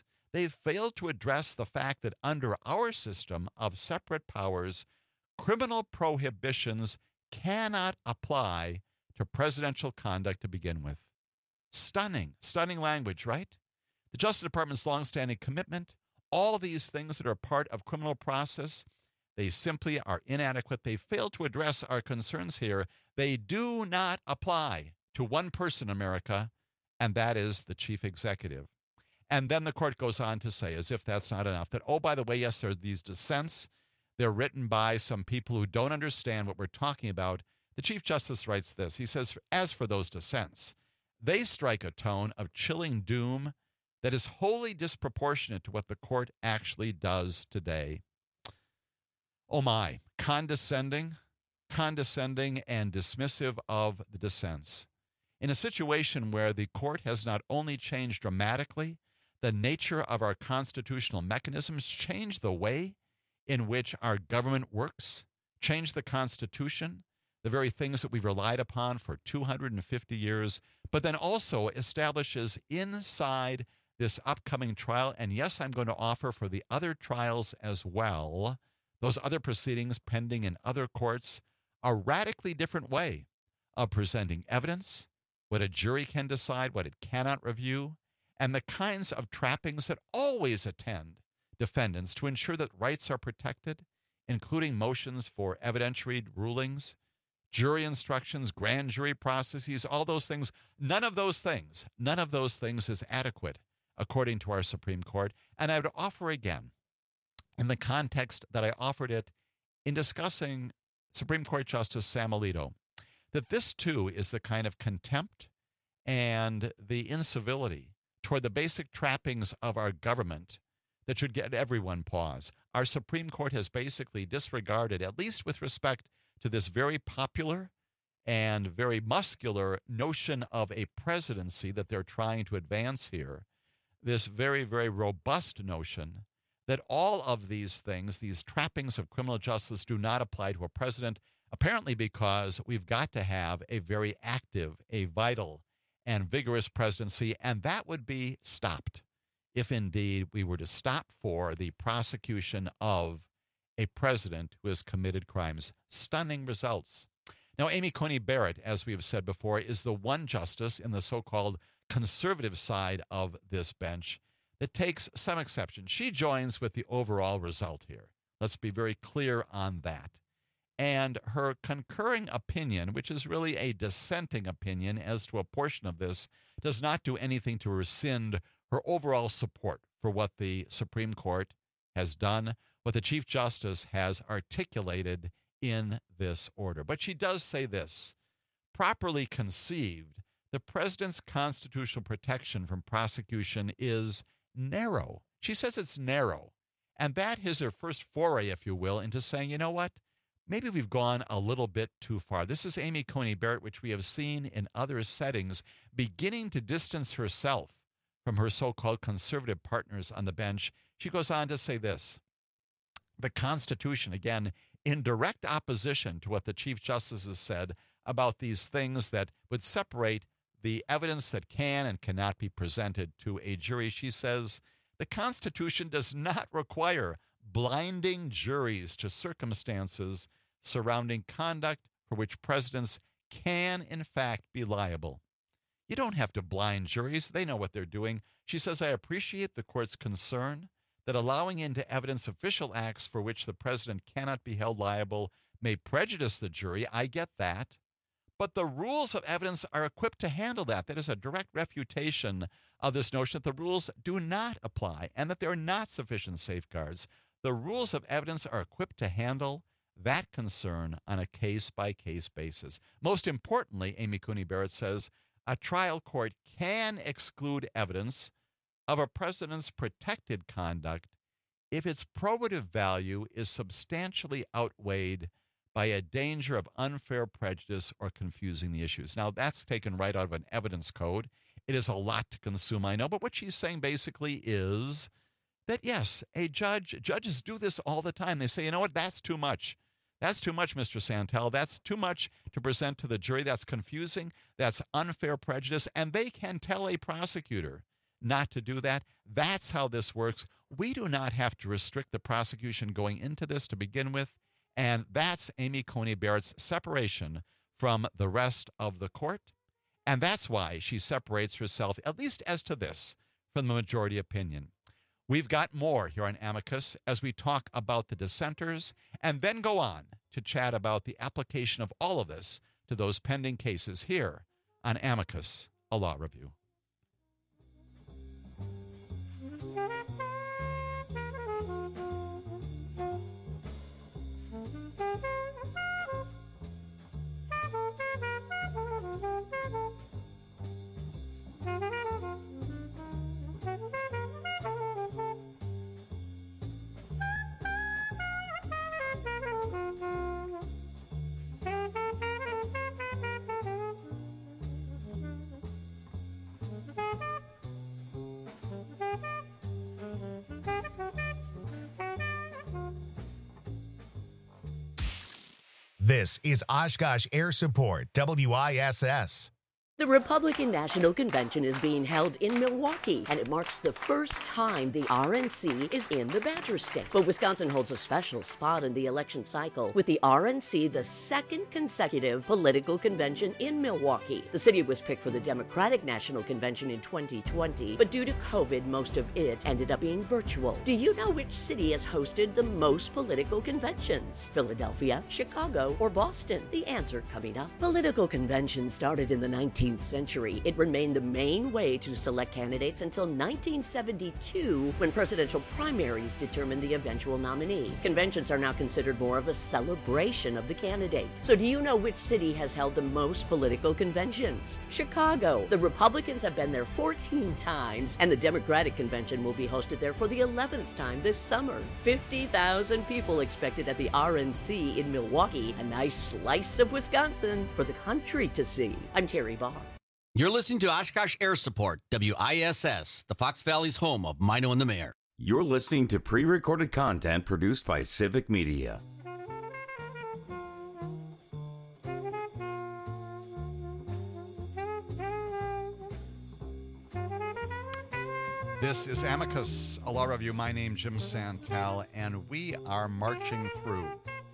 Speaker 15: the fact that under our system of separate powers, criminal prohibitions cannot apply to presidential conduct to begin with. Stunning language, right? The Justice Department's longstanding commitment, all these things that are part of criminal process, they simply are inadequate. They fail to address our concerns here. They do not apply to one person in America, and that is the chief executive. And then the court goes on to say, as if that's not enough, that, by the way, yes, there are these dissents. They're written by some people who don't understand what we're talking about. The Chief Justice writes this. He says, as for those dissents, they strike a tone of chilling doom that is wholly disproportionate to what the court actually does today. Oh my, condescending and dismissive of the dissents. In a situation where the court has not only changed dramatically the nature of our constitutional mechanisms, changed the way in which our government works, changed the Constitution, the very things that we've relied upon for 250 years, but then also establishes inside this upcoming trial. And yes, I'm going to offer for the other trials as well, those other proceedings pending in other courts, a radically different way of presenting evidence, what a jury can decide, what it cannot review, and the kinds of trappings that always attend defendants to ensure that rights are protected, including motions for evidentiary rulings, jury instructions, grand jury processes, all those things. None of those things is adequate, according to our Supreme Court. And I would offer again, in the context that I offered it in discussing Supreme Court Justice Sam Alito, that this too is the kind of contempt and the incivility toward the basic trappings of our government that should get everyone pause. Our Supreme Court has basically disregarded, at least with respect to this very popular and very muscular notion of a presidency that they're trying to advance here, this very, very robust notion that all of these things, these trappings of criminal justice, do not apply to a president, apparently because we've got to have a very active, a vital, and vigorous presidency, and that would be stopped if indeed we were to stop for the prosecution of a president who has committed crimes. Stunning results. Now, Amy Coney Barrett, as we have said before, is the one justice in the so-called conservative side of this bench that takes some exception. She joins with the overall result here. Let's be very clear on that. And her concurring opinion, which is really a dissenting opinion as to a portion of this, does not do anything to rescind her overall support for what the Supreme Court has done, what the Chief Justice has articulated in this order. But she does say this: properly conceived, the president's constitutional protection from prosecution is narrow. She says it's narrow. And that is her first foray, if you will, into saying, you know what? Maybe we've gone a little bit too far. This is Amy Coney Barrett, which we have seen in other settings, beginning to distance herself from her so-called conservative partners on the bench. She goes on to say this: the Constitution, again, in direct opposition to what the Chief Justice has said about these things that would separate the evidence that can and cannot be presented to a jury. She says the Constitution does not require blinding juries to circumstances surrounding conduct for which presidents can, in fact, be liable. You don't have to blind juries. They know what they're doing. She says, I appreciate the court's concern that allowing into evidence official acts for which the president cannot be held liable may prejudice the jury. I get that. But the rules of evidence are equipped to handle that. That is a direct refutation of this notion that the rules do not apply and that there are not sufficient safeguards. The rules of evidence are equipped to handle that concern on a case-by-case basis. Most importantly, Amy Coney Barrett says, a trial court can exclude evidence of a president's protected conduct if its probative value is substantially outweighed by a danger of unfair prejudice or confusing the issues. Now, that's taken right out of an evidence code. It is a lot to consume, I know, but what she's saying basically is that, yes, judges do this all the time. They say, you know what, that's too much. That's too much, Mr. Santel. That's too much to present to the jury. That's confusing. That's unfair prejudice. And they can tell a prosecutor not to do that. That's how this works. We do not have to restrict the prosecution going into this to begin with. And that's Amy Coney Barrett's separation from the rest of the court. And that's why she separates herself, at least as to this, from the majority opinion. We've got more here on Amicus as we talk about the dissenters and then go on to chat about the application of all of this to those pending cases here on Amicus, a law review.
Speaker 10: This is Oshkosh Air Support, WISS.
Speaker 27: The Republican National Convention is being held in Milwaukee, and it marks the first time the RNC is in the Badger State. But Wisconsin holds a special spot in the election cycle, with the RNC the second consecutive political convention in Milwaukee. The city was picked for the Democratic National Convention in 2020, but due to COVID, most of it ended up being virtual. Do you know which city has hosted the most political conventions? Philadelphia, Chicago, or Boston? The answer coming up. Political conventions started in the 19th century. It remained the main way to select candidates until 1972, when presidential primaries determined the eventual nominee. Conventions are now considered more of a celebration of the candidate. So do you know which city has held the most political conventions? Chicago. The Republicans have been there 14 times, and the Democratic convention will be hosted there for the 11th time this summer. 50,000 people expected at the RNC in Milwaukee. A nice slice of Wisconsin for the country to see. I'm Terry Barr.
Speaker 29: You're listening to Oshkosh Air Support, WISS, the Fox Valley's home of Mino and the Mayor.
Speaker 14: You're listening to pre-recorded content produced by Civic Media.
Speaker 15: This is Amicus, a law review. My name, Jim Santel, and we are marching through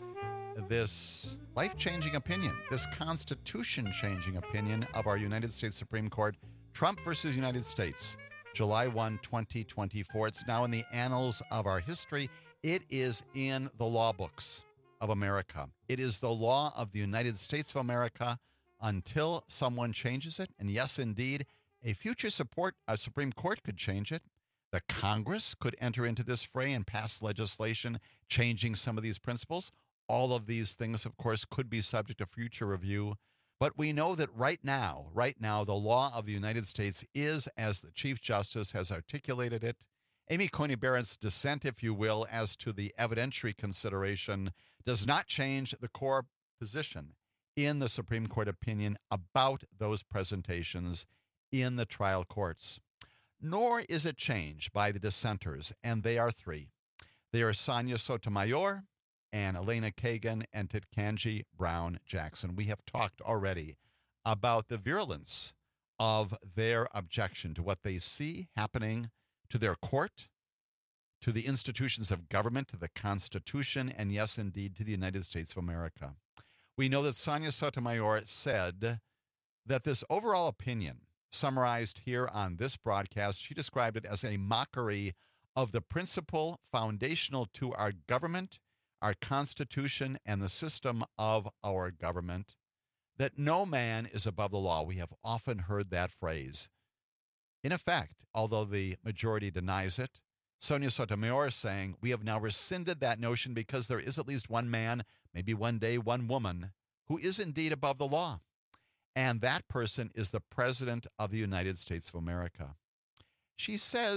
Speaker 15: this life-changing opinion, this constitution-changing opinion of our United States Supreme Court, Trump versus United States, July 1, 2024. It's now in the annals of our history. It is in the law books of America. It is the law of the United States of America until someone changes it. And yes, indeed, a future Supreme Court could change it. The Congress could enter into this fray and pass legislation changing some of these principles. All of these things, of course, could be subject to future review. But we know that right now, the law of the United States is, as the Chief Justice has articulated it. Amy Coney Barrett's dissent, if you will, as to the evidentiary consideration does not change the core position in the Supreme Court opinion about those presentations in the trial courts. Nor is it changed by the dissenters, and they are three. They are Sonia Sotomayor, and Elena Kagan, and Ketanji Brown Jackson. We have talked already about the virulence of their objection to what they see happening to their court, to the institutions of government, to the Constitution, and yes, indeed, to the United States of America. We know that Sonia Sotomayor said that this overall opinion, summarized here on this broadcast, she described it as a mockery of the principle foundational to our government, our Constitution, and the system of our government, that no man is above the law. We have often heard that phrase. In effect, although the majority denies it, Sonia Sotomayor is saying we have now rescinded that notion because there is at least one man, maybe one day one woman, who is indeed above the law. And that person is the President of the United States of America. She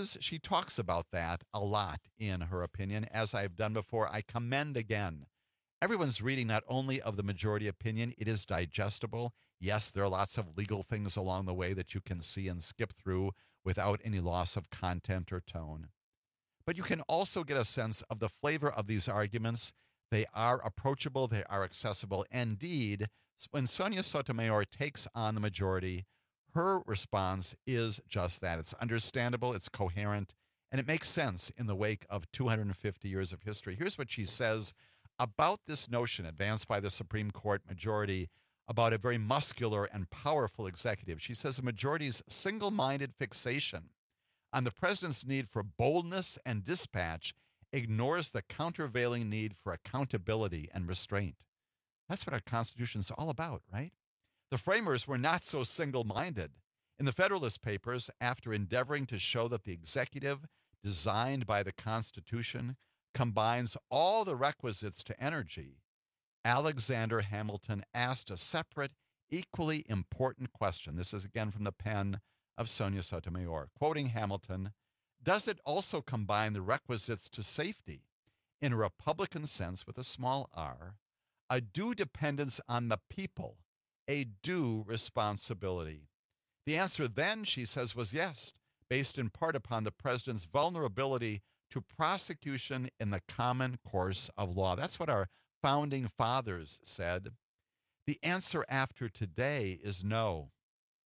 Speaker 15: talks about that a lot in her opinion. As I've done before, I commend again. Everyone's reading not only of the majority opinion, it is digestible. Yes, there are lots of legal things along the way that you can see and skip through without any loss of content or tone. But you can also get a sense of the flavor of these arguments. They are approachable, they are accessible. Indeed, when Sonia Sotomayor takes on the majority, her response is just that. It's understandable, it's coherent, and it makes sense in the wake of 250 years of history. Here's what she says about this notion advanced by the Supreme Court majority about a very muscular and powerful executive. She says the majority's single-minded fixation on the president's need for boldness and dispatch ignores the countervailing need for accountability and restraint. That's what our Constitution is all about, right? The framers were not so single-minded. In the Federalist Papers, after endeavoring to show that the executive designed by the Constitution combines all the requisites to energy, Alexander Hamilton asked a separate, equally important question. This is again from the pen of Sonia Sotomayor. Quoting Hamilton, "Does it also combine the requisites to safety, in a Republican sense with a small r, a due dependence on the people, a due responsibility?" The answer then, she says, was yes, based in part upon the president's vulnerability to prosecution in the common course of law. That's what our founding fathers said. The answer after today is no.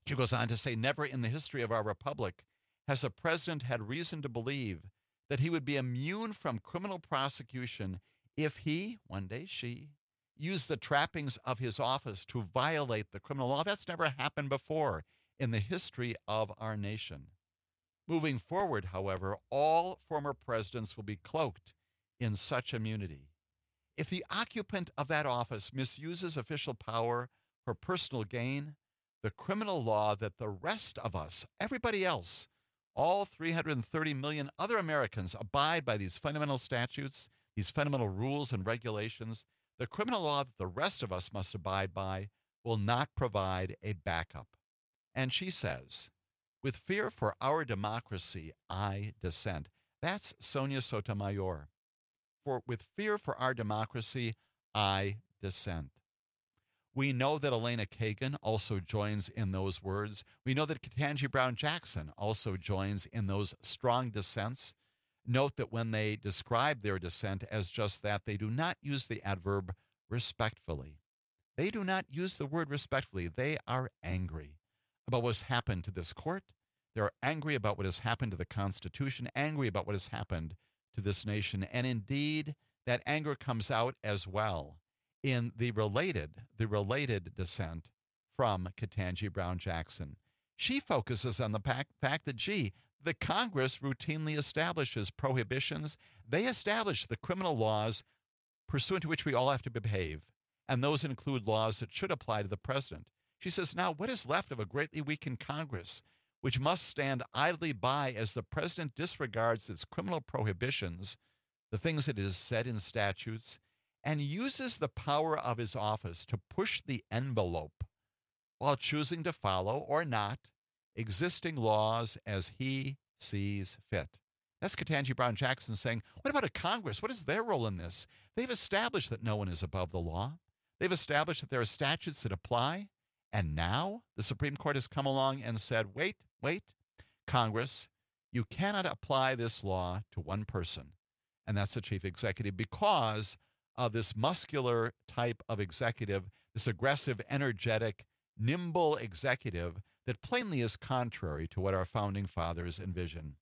Speaker 15: She goes on to say, never in the history of our republic has a president had reason to believe that he would be immune from criminal prosecution if he, one day she, used the trappings of his office to violate the criminal law. That's never happened before in the history of our nation. Moving forward, however, all former presidents will be cloaked in such immunity. If the occupant of that office misuses official power for personal gain, the criminal law that the rest of us, everybody else, all 330 million other Americans abide by these fundamental statutes, these fundamental rules and regulations, the criminal law that the rest of us must abide by will not provide a backup. And she says, with fear for our democracy, I dissent. That's Sonia Sotomayor. With fear for our democracy, I dissent. We know that Elena Kagan also joins in those words. We know that Ketanji Brown Jackson also joins in those strong dissents. Note that when they describe their dissent as just that, they do not use the adverb respectfully. They do not use the word respectfully. They are angry about what's happened to this court. They're angry about what has happened to the Constitution, angry about what has happened to this nation. And indeed, that anger comes out as well in the related dissent from Ketanji Brown Jackson. She focuses on the fact that, the Congress routinely establishes prohibitions. They establish the criminal laws pursuant to which we all have to behave, and those include laws that should apply to the president. She says, now what is left of a greatly weakened Congress, which must stand idly by as the president disregards its criminal prohibitions, the things that it has said in statutes, and uses the power of his office to push the envelope while choosing to follow or not existing laws as he sees fit. That's Ketanji Brown Jackson saying, what about a Congress? What is their role in this? They've established that no one is above the law. They've established that there are statutes that apply. And now the Supreme Court has come along and said, wait, Congress, you cannot apply this law to one person, and that's the chief executive, because of this muscular type of executive, this aggressive, energetic, nimble executive that plainly is contrary to what our founding fathers envisioned.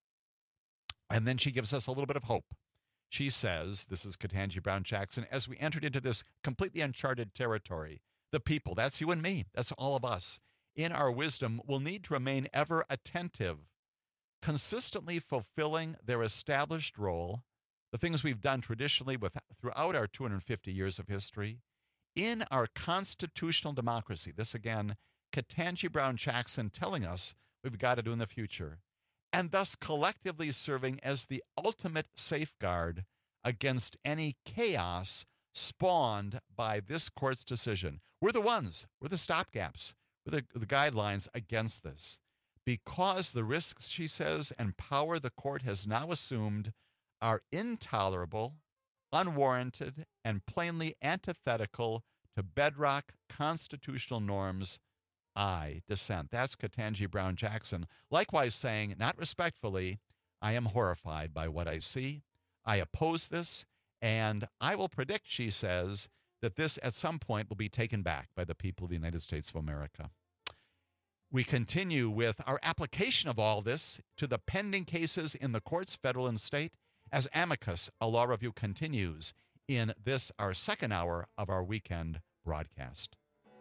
Speaker 15: And then she gives us a little bit of hope. She says, this is Ketanji Brown Jackson, as we entered into this completely uncharted territory, the people, that's you and me, that's all of us, in our wisdom will need to remain ever attentive, consistently fulfilling their established role, the things we've done traditionally throughout our 250 years of history, in our constitutional democracy. This again, Ketanji Brown Jackson telling us we've got to do in the future, and thus collectively serving as the ultimate safeguard against any chaos spawned by this court's decision. We're the ones, we're the stopgaps, we're the guidelines against this. Because the risks, she says, and power the court has now assumed are intolerable, unwarranted, and plainly antithetical to bedrock constitutional norms, I dissent. That's Ketanji Brown Jackson. Likewise saying, not respectfully, I am horrified by what I see. I oppose this, and I will predict, she says, that this at some point will be taken back by the people of the United States of America. We continue with our application of all this to the pending cases in the courts, federal and state, as Amicus, a law review, continues in this, our second hour of our weekend broadcast.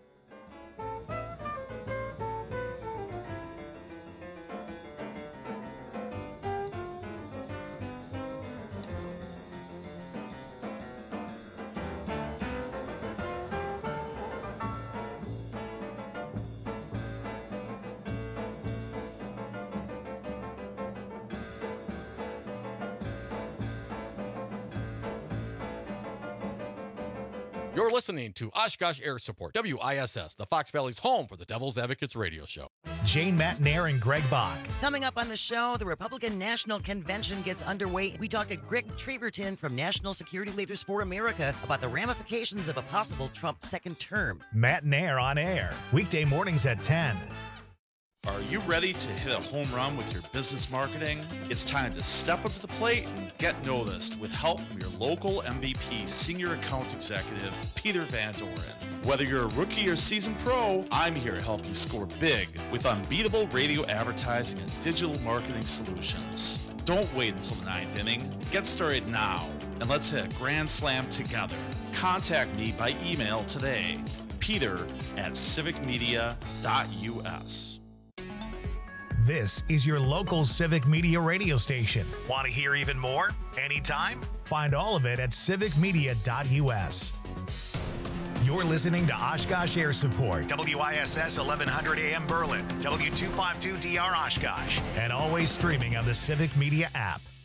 Speaker 3: You're listening to Oshkosh Air Support, WISS, the Fox Valley's home for the Devil's Advocates radio show.
Speaker 10: Jane Matnair and Greg Bach.
Speaker 19: Coming up on the show, the Republican National Convention gets underway. We talked to Greg Treverton from National Security Leaders for America about the ramifications of a possible Trump second term.
Speaker 10: Matnair on air, weekday mornings at 10.
Speaker 4: Are you ready to hit a home run with your business marketing? It's time to step up to the plate and get noticed with help from your local MVP Senior Account Executive, Peter Van Doren. Whether you're a rookie or seasoned pro, I'm here to help you score big with unbeatable radio advertising and digital marketing solutions. Don't wait until the ninth inning. Get started now, and let's hit a grand slam together. Contact me by email today, peter@civicmedia.us.
Speaker 10: This is your local Civic Media radio station. Want to hear even more? Anytime? Find all of it at civicmedia.us. You're listening to Oshkosh Air Support, WISS 1100 AM Berlin, W252DR Oshkosh, and always streaming on the Civic Media app.